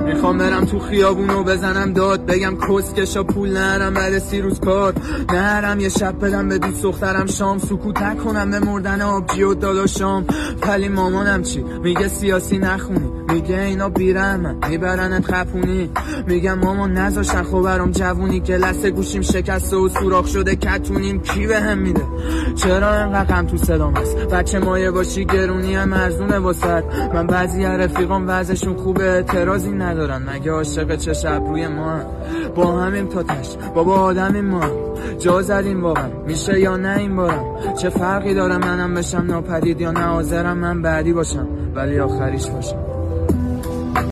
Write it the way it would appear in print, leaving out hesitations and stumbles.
میخوام برم تو خیابونو بزنم داد، بگم کسکشا پول نرم بعد 30 روز کار، نرم یه شب بدم به دوست دخترم شام، سکوت نکنم به مردن آبجی و داداشام. ولی مامانم چی میگه؟ سیاسی نخونی، میگه اینا بیرحمن میبرنت خپونی. میگم مامان نذاشتن خب برام جوونی که لسه گوشیم شکسته و سوراخ شده کتونیم. کی بهم میده؟ چرا انقدر غم تو صدام هست؟ بچه مایه باشی گرونی هم ارزونه واسط. من بعضی رفیقام وضعشون خوبه اعتراضی ندارن، مگه عاشق چه شب روی ما با همیم تا تش بابا آدمیم ما. جا زدیم واقعا میشه یا نه این بارم؟ چه فرقی داره منم بشم ناپدید یا نه حاضرم من بعدی باشم ولی آخریش باشم.